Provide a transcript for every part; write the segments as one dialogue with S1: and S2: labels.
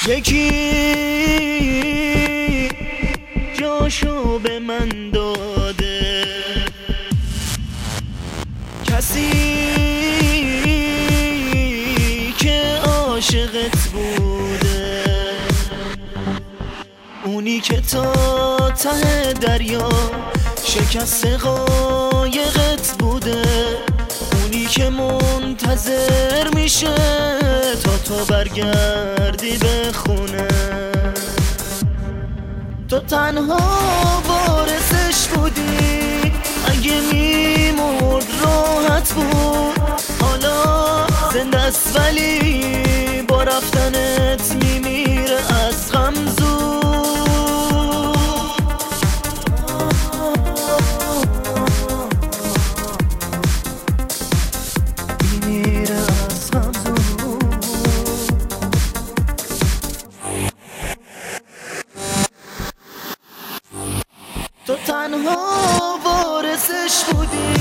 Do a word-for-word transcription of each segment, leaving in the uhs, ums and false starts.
S1: یکی جاشو به من داده، کسی که عاشقت بوده، اونی که تا ته دریا شکست قایقت بوده، اونی که منتظر میشه تا تو برگردی به خونه. تو تنها وارثش بودی، اگه میمرد راحت بود. حالا زنده است ولی با رفتنت میمیره از غم زود. میمیره از غم زود. تو تنها وارثش بودی.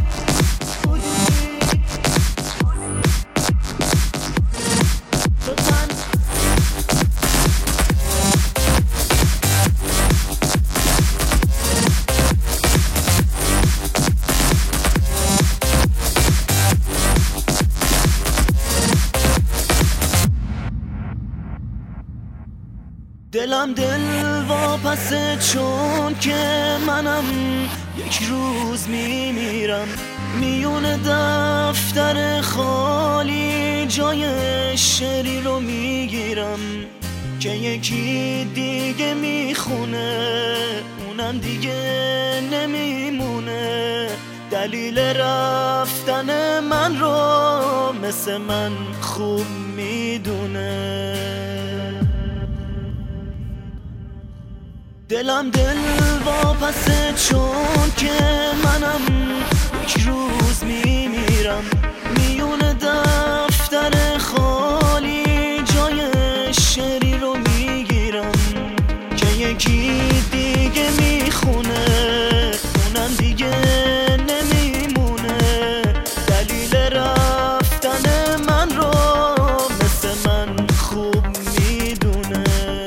S1: دلم دل واپسه چون که منم یک روز میمیرم، میون دفتر خالی جای شعری رو میگیرم که یکی دیگه میخونه، اونم دیگه نمیمونه. دلیل رفتن من رو مثل من خوب میدونه. دلم دل واپسه چون که منم یک روز میمیرم، میون دفتر خالی جای شعری رو میگیرم که یکی دیگه میخونه، اونم دیگه نمیمونه. دلیل رفتن من رو مثل من خوب میدونه.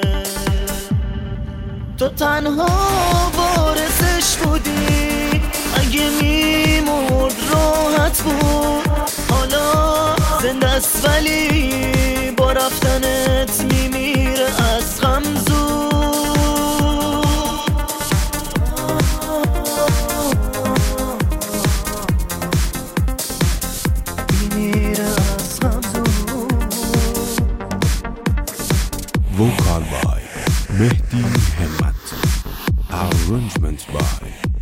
S1: تو تنها وارثش بودی، اگه میمرد راحت بود. حالا زنده است ولی با رفتنت میمیره از غم زود. میمیره از غم زود.
S2: Vocal by Mehdi Hemmat. Arrangement by